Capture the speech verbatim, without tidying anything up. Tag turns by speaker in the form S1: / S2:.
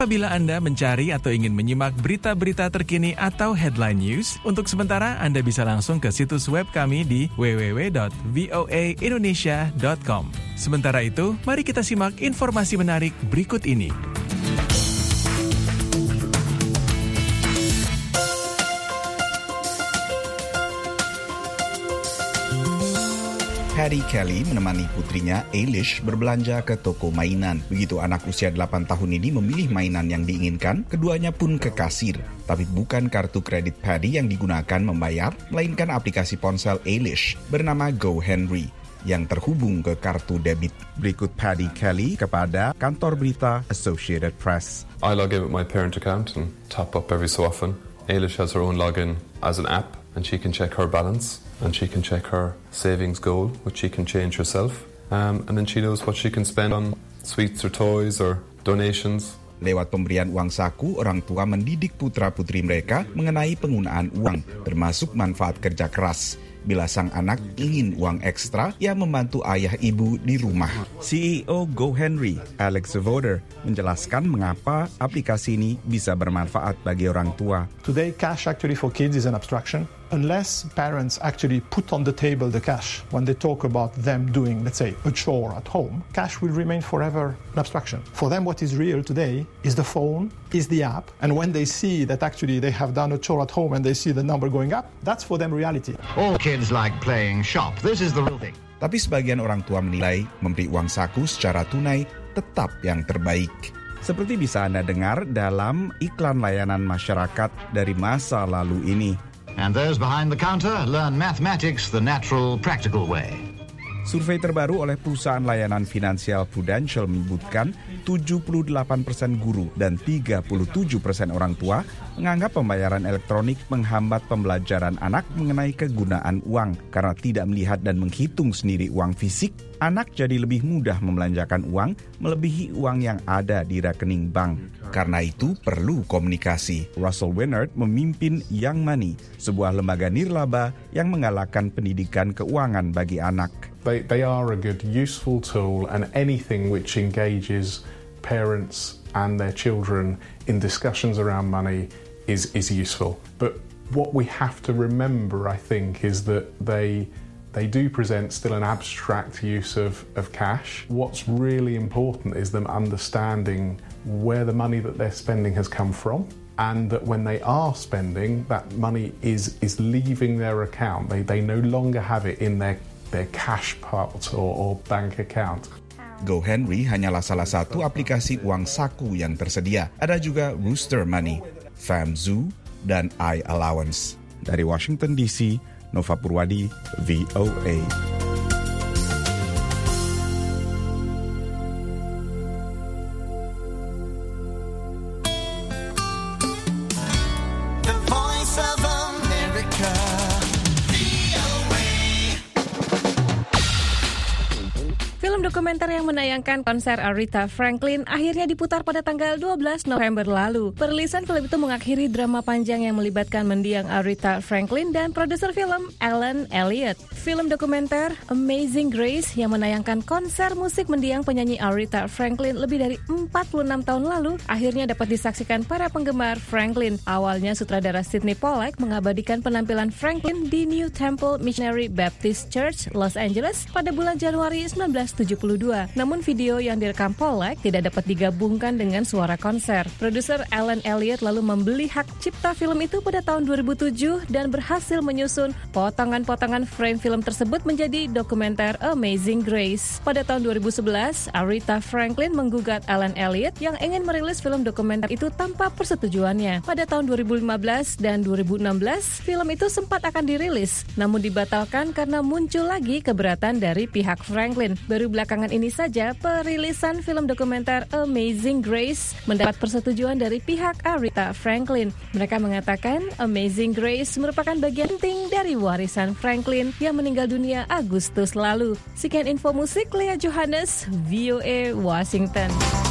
S1: Apabila Anda mencari atau ingin menyimak berita-berita terkini atau headline news, untuk sementara Anda bisa langsung ke situs web kami di w w w dot voa indonesia dot com. Sementara itu, mari kita simak informasi menarik berikut ini.
S2: Paddy Kelly menemani putrinya Eilish berbelanja ke toko mainan. Begitu anak usia delapan tahun ini memilih mainan yang diinginkan, keduanya pun ke kasir. Tapi bukan kartu kredit Paddy yang digunakan membayar, melainkan aplikasi ponsel Eilish bernama GoHenry yang terhubung ke kartu debit. Berikut Paddy Kelly kepada kantor berita Associated Press.
S3: I log in with my parent account and top up every so often. Eilish has her own login as an app and she can check her balance. And she can check her savings goal, which she can change herself. Um, and then she knows what she can spend on sweets or toys or donations.
S2: Lewat pemberian uang saku, orang tua mendidik putra-putri mereka mengenai penggunaan uang, termasuk manfaat kerja keras. Bila sang anak ingin uang ekstra, ia membantu ayah ibu di rumah. C E O GoHenry, Alex Voder, menjelaskan mengapa aplikasi ini bisa bermanfaat bagi orang tua.
S4: Today, cash actually for kids is an abstraction. Unless parents actually put on the table the cash when they talk about them doing, let's say, a chore at home, cash will remain forever an abstraction. For them, what is real today is the phone, is the app, and when they see that actually they have done a chore at home and they see the number going up, that's for them reality.
S5: All kids like playing shop. This is the real thing.
S2: Tapi sebagian orang tua menilai memberi uang saku secara tunai tetap yang terbaik. Seperti bisa Anda dengar dalam iklan layanan masyarakat dari masa lalu ini.
S5: And those behind the counter learn mathematics the natural, practical way.
S2: Survei terbaru oleh perusahaan layanan finansial Prudential menyebutkan tujuh puluh delapan persen guru dan tiga puluh tujuh persen orang tua menganggap pembayaran elektronik menghambat pembelajaran anak mengenai kegunaan uang. Karena tidak melihat dan menghitung sendiri uang fisik, anak jadi lebih mudah membelanjakan uang melebihi uang yang ada di rekening bank. Karena itu perlu komunikasi. Russell Winnard memimpin Young Money, sebuah lembaga nirlaba yang menggalakkan pendidikan keuangan bagi anak.
S6: They, they are a good, useful tool, and anything which engages parents and their children in discussions around money is, is useful. But what we have to remember, I think, is that they they do present still an abstract use of, of cash. What's really important is them understanding where the money that they're spending has come from, and that when they are spending, that money is is leaving their account. They they no longer have it in their their cash pot or, or bank account.
S2: GoHenry hanyalah salah satu aplikasi uang saku yang tersedia. Ada juga Rooster Money, FamZoo, dan iAllowance. Dari Washington D C, Nova Purwadi, V O A.
S7: Film dokumenter yang menayangkan konser Aretha Franklin akhirnya diputar pada tanggal dua belas November lalu. Perilisan film itu mengakhiri drama panjang yang melibatkan mendiang Aretha Franklin dan produser film Alan Elliott. Film dokumenter Amazing Grace yang menayangkan konser musik mendiang penyanyi Aretha Franklin lebih dari empat puluh enam tahun lalu akhirnya dapat disaksikan para penggemar Franklin. Awalnya sutradara Sidney Pollack mengabadikan penampilan Franklin di New Temple Missionary Baptist Church, Los Angeles pada bulan Januari seribu sembilan ratus tujuh puluh dua. Namun video yang direkam Pollack tidak dapat digabungkan dengan suara konser. Produser Alan Elliott lalu membeli hak cipta film itu pada tahun dua ribu tujuh dan berhasil menyusun potongan-potongan frame film tersebut menjadi dokumenter Amazing Grace. Pada tahun dua ribu sebelas, Aretha Franklin menggugat Alan Elliott yang ingin merilis film dokumenter itu tanpa persetujuannya. Pada tahun dua ribu lima belas dan dua ribu enam belas, film itu sempat akan dirilis, namun dibatalkan karena muncul lagi keberatan dari pihak Franklin. Baru belakangan ini saja perilisan film dokumenter Amazing Grace mendapat persetujuan dari pihak Aretha Franklin. Mereka mengatakan Amazing Grace merupakan bagian penting dari warisan Franklin yang meninggal dunia Agustus lalu. Sekian info musik, Lea Johannes, V O A Washington.